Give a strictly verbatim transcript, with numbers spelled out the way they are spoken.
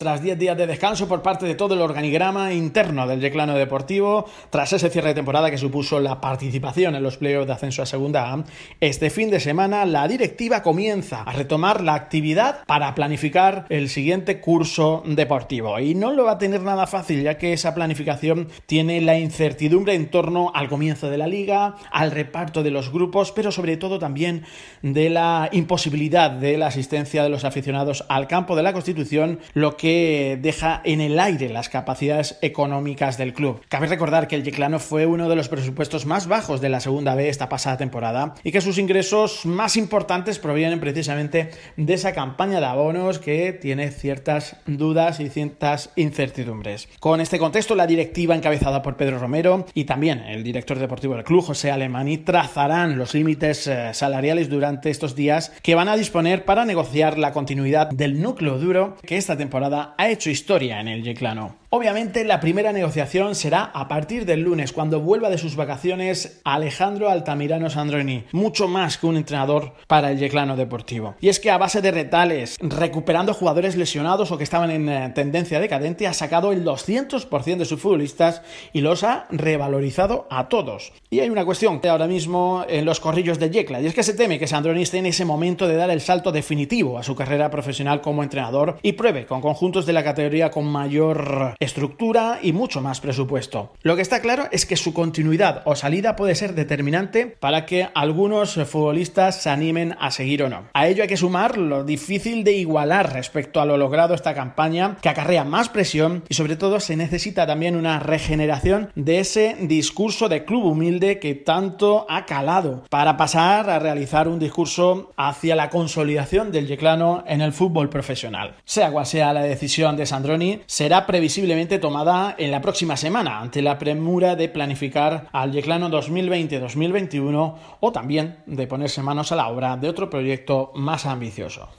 Tras diez días de descanso por parte de todo el organigrama interno del Yeclano Deportivo, tras ese cierre de temporada que supuso la participación en los playoffs de ascenso a Segunda A, este fin de semana la directiva comienza a retomar la actividad para planificar el siguiente curso deportivo. Y no lo va a tener nada fácil, ya que esa planificación tiene la incertidumbre en torno al comienzo de la liga, al reparto de los grupos, pero sobre todo también de la imposibilidad de la asistencia de los aficionados al campo de la Constitución, lo que deja en el aire las capacidades económicas del club. Cabe recordar que el Yeclano fue uno de los presupuestos más bajos de la Segunda B esta pasada temporada y que sus ingresos más importantes provienen precisamente de esa campaña de abonos que tiene ciertas dudas y ciertas incertidumbres. Con este contexto, la directiva encabezada por Pedro Romero y también el director deportivo del club, José Alemany, trazarán los límites eh, salariales durante estos días que van a disponer para negociar la continuidad del núcleo duro que esta temporada ha hecho historia en el Yeclano. Obviamente la primera negociación será a partir del lunes, cuando vuelva de sus vacaciones Alejandro Altamirano Sandroni, mucho más que un entrenador para el Yeclano Deportivo. Y es que a base de retales, recuperando jugadores lesionados o que estaban en eh, tendencia decadente, ha sacado el doscientos por ciento de sus futbolistas y los ha revalorizado a todos. Y hay una cuestión que ahora mismo en los corrillos de Yecla, y es que se teme que Sandroni esté en ese momento de dar el salto definitivo a su carrera profesional como entrenador y pruebe con conjuntos de la categoría con mayor estructura y mucho más presupuesto. Lo que está claro es que su continuidad o salida puede ser determinante para que algunos futbolistas se animen a seguir o no. A ello hay que sumar lo difícil de igualar respecto a lo logrado esta campaña, que acarrea más presión y sobre todo se necesita también una regeneración de ese discurso de club humilde que tanto ha calado para pasar a realizar un discurso hacia la consolidación del Yeclano en el fútbol profesional. Sea cual sea la decisión de Sandroni, será previsible tomada en la próxima semana ante la premura de planificar al Yeclano dos mil veinte dos mil veintiuno o también de ponerse manos a la obra de otro proyecto más ambicioso.